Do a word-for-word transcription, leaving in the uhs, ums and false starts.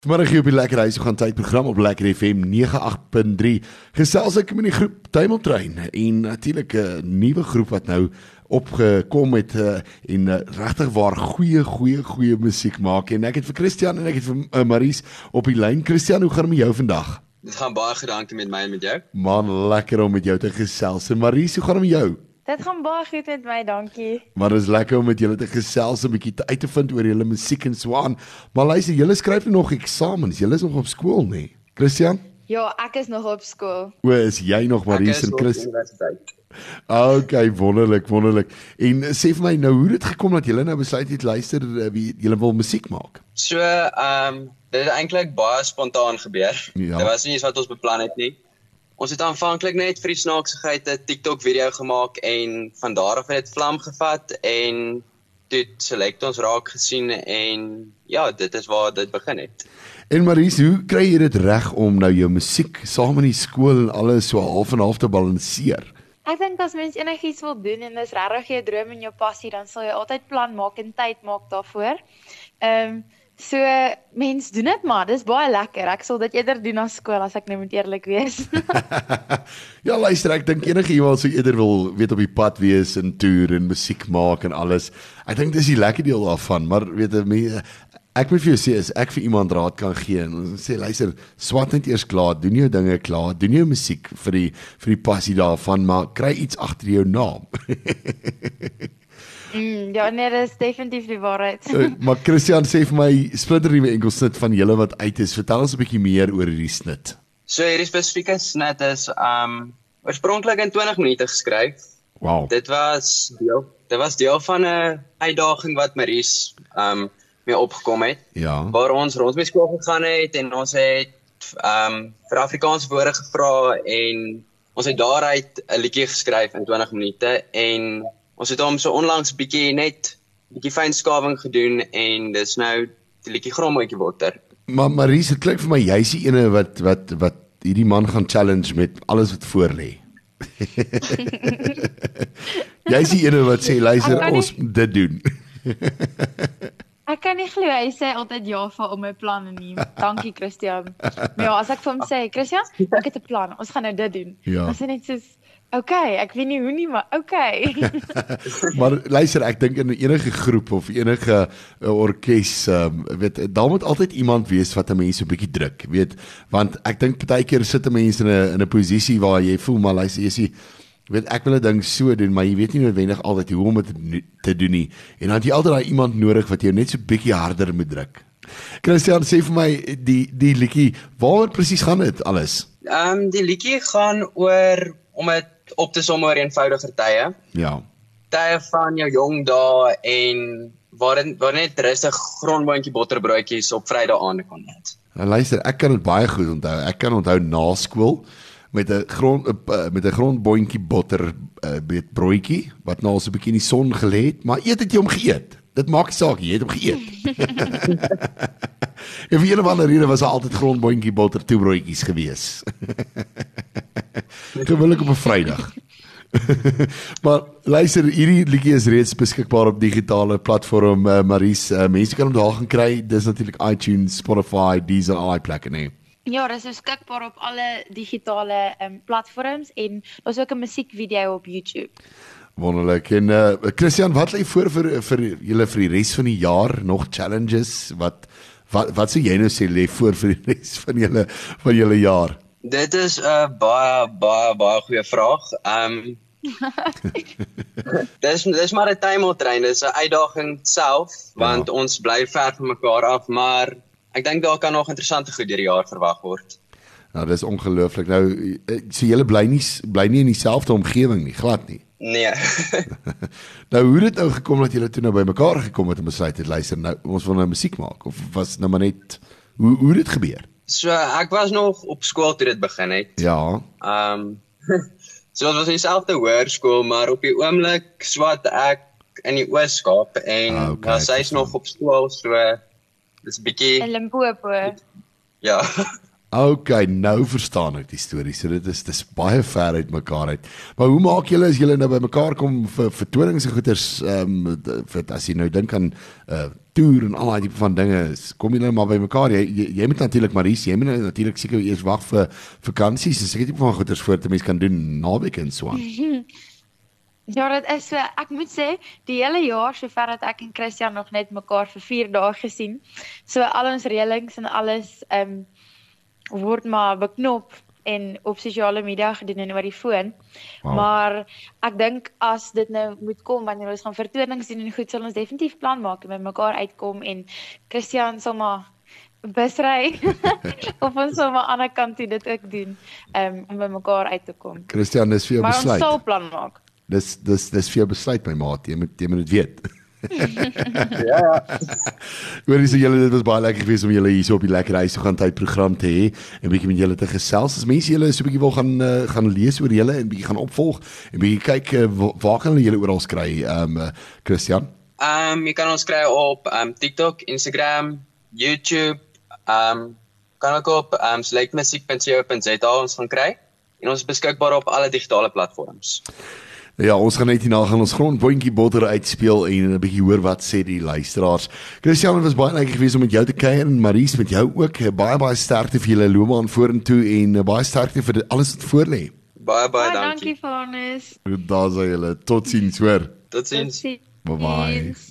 Vanmiddag hier op die Lekker Huis, we gaan tydprogram op Lekker F M nege agt punt drie. Gesels ek met die groep Tuimeltrein en natuurlik 'n nuwe groep wat nou opgekom het uh, en uh, regtig waar goeie goeie goeie musiek maak. En ek het vir Christian en ek het vir uh, Maries op die lyn. Christian, hoe gaan dit met jou vandag? Dit gaan baie gedankie met my en met jou. Man, lekker om met jou te gesels. En Maries, hoe gaan dit met jou? Dit gaan baie goed met my, dankie. Maar dit is lekker om met julle te gesels, 'n bietjie uit te vind oor julle musiek en so aan. Maar luister, julle skryf nog eksamens. Julle is nog op skool, nê? Nee? Christian? Ja, ek is nog op skool. O, is jy nog Maries en Chris? Okay, wonderlik, wonderlik. En sê vir my nou, hoe het gekom dat julle nou besluit het luister wie julle wil musiek maak? So, ehm um, dit het eintlik baie spontaan gebeur. Ja. Dit was nie iets wat ons beplan het nie. Ons het aanvanklik net vir die snaaksigheid 'n TikTok video gemaak en van daar af het dit vlam gevat en toe select ons raak gesien en ja, dit is waar dit begin het. En Maries, hoe kry jy dit reg om nou jou musiek saam in die skool en alles so half en half te balanseer? Ek dink as mens enigiets wil doen en dis regtig jou droom en jou passie, dan sal jy altyd plan maak en tyd maak daarvoor. Ehm um, So, mens doen dit maar, dis baie lekker. Ek sal dit eerder doen as skool, as ek nou moet eerlik wees. Ja, luister, ek dink enige iemand sou eerder wil weet op die pad wees en toer en musiek maak en alles. Ek dink dis die lekker deel daarvan, maar weet jy, ek moet vir jou sê, as ek vir iemand raad kan gee en sê, luister, swat net eers klaar, doen jou dinge klaar, doen jou musiek vir die, vir die passie daarvan, maar kry iets agter jou naam. Mm, ja, nee, dit is definitief die waarheid. Maar Christian, sê vir my, splinternuwe enkelsnit van julle wat uit is, vertel ons 'n bietjie meer oor hierdie snit. So hierdie spesifieke snit is um oorspronklik in twintig minute geskryf. Wow. Dit was deel, dit was deel van 'n uitdaging wat Maries um mee opgekom het. Ja. Waar ons rond my skool gegaan het en ons het um vir Afrikaanse woorde gevra en ons het daaruit 'n liedjie geskryf in twintig minute en ons het hom so onlangs bietjie net bietjie fynskawing gedoen en dis nou die liedjie Grondboontjie Botter. Maar Maries, dit klink vir my jy's die ene wat wat wat hierdie man gaan challenge met alles wat voor lê. Jy's die ene wat sê luister, ons moet dit doen. Ek kan nie glo hy sê altyd ja vir om my planne nie. Dankie Christian. Maar ja, as ek vir hom sê, Christian, ek het 'n plan. Ons gaan nou dit doen. Ja. Dan sê net soos okay, ek weet nie hoe nie, maar okay. Maar luister, ek dink in enige groep of enige uh, orkes, um, weet, daar moet altyd iemand wees wat 'n mens so 'n bietjie druk, weet, want ek dink baie keer sit 'n mens in 'n in 'n posisie waar jy voel maar luister, jy sê, weet, ek wil 'n ding so doen, maar jy weet nie noodwendig altyd hoe om dit te doen nie. En dan het jy altyd daai iemand nodig wat jou net so 'n bietjie harder moet druk. Christian, sê vir my die die liedjie, waaroor presies gaan dit alles? Ehm um, die liedjie gaan oor om dit op te som oor eenvoudiger tye. Ja. Tye van jou jong dae en waar dit waar net rustig grondboontjie botterbroodjies op Vrydag aande kon eet. Nou luister, ek kan dit baie goed onthou. Ek kan onthou na skool met 'n grond uh, met 'n grondboontjie botter uh, met broodjie wat nou so 'n bietjie in die son gelê het, maar eet het jy hom geëet. Dit maak nie saak, jy het hom geëet. En vir een of ander rede was daar altyd grondboontjie botter toebroodjies gewees. Gewoonlik op 'n Vrydag. Maar luister, hierdie liedjie is reeds beskikbaar op digitale platform, uh, Maries. Uh, mense kan hom daar gaan kry. Dis natuurlik iTunes, Spotify, Deezer, iPlayer, nee. Ja, dis beskikbaar op alle digitale um, platforms en daar's ook 'n musiekvideo op YouTube. Wonderlik. En uh, Christian, wat lê voor vir vir julle vir die res van die jaar? Nog challenges? Wat wat wat sou jy nou sê lê voor vir die res van julle van julle jaar? Dit is 'n uh, baie baie baie goeie vraag. Ehm um, Dis dis maar 'n tuimeltrein, dis 'n uitdaging self want ja. Ons bly ver van mekaar af, maar ek dink daar kan nog interessante goed deur die jaar verwag word. Nou, dis ongelooflik. Nou, so julle bly nie bly nie in dieselfde omgewing nie, glad nie. Nee. Nou, hoe het dit nou gekom dat julle toe nou by mekaar gekom het en besluit het, luister, nou ons wil nou musiek maak of was nou maar net hoe hoe het dit gebeur? So ek was nog op skool toe dit begin het. Ja. Ehm um, so dit was in dieselfde hoërskool, maar op die oomblik swat ek in die Oos-Kaap en ah, okay, sy's nog op skool, so dis 'n bietjie in Limpopo. Ja. Okay, nou verstaan ek die storie. So dit is dis baie ver uit mekaar uit. Maar hoe maak julle as julle nou by mekaar kom vir vertonings en goeters, ehm um, as jy nou dink aan uh toer en al daai tipe van dinge is. Kom julle maar by mekaar. Jy jy, jy moet natuurlik Maries, jy moet nou natuurlik seker eers wag vir vakansies en seker tipe van goeders voor 'n mens kan doen naweek en so aan. Ja, dit is so, ek moet sê, die hele jaar sover dat ek en Christian nog net mekaar vir vier dae gesien. So al ons reëlings en alles um, word maar beknop en op sosiale media gedoen en oor die foon. Wow. Maar ek dink as dit nou moet kom wanneer ons gaan vertonings doen en goed, sal ons definitief plan maak en met mekaar uitkom en Christian sal maar busry of ons sal maar aan die ander kant toe dit ook doen um, om by mekaar uit te kom. Christian, dis vir jou maar besluit. Maar ons sal plan maak. Dis dis dis vir jou besluit my maat, jy moet jy moet dit weet. Ja, ja. Hoorie so julle, dit was baie lekker geweest om julle hier so op die lekker huis toe gaan tyd program te hê en bietjie met julle te gesels. As mense julle so 'n bietjie wil gaan uh, gaan lees oor julle en bietjie gaan opvolg en bietjie kyk uh, waar kan hulle julle oral kry? Um uh, Christian. Um jy kan ons kry op um TikTok, Instagram, YouTube, um kan ook op um select music punt co punt za ons gaan kry en ons is beskikbaar op alle digitale platforms. Ja, ons gaan net hierna gaan ons grondboontjie botter uitspeel en 'n bietjie hoor wat sê die luisteraars. Christian, het was baie lekker geweest om met jou te kuier en Maries met jou ook. Baie baie sterkte vir julle loopbaan vorentoe en baie sterkte vir alles wat voor lê. Baie baie Baie dankie. dankie vir ons. Daar sê julle, totsiens hoor. Totsiens. Bye bye.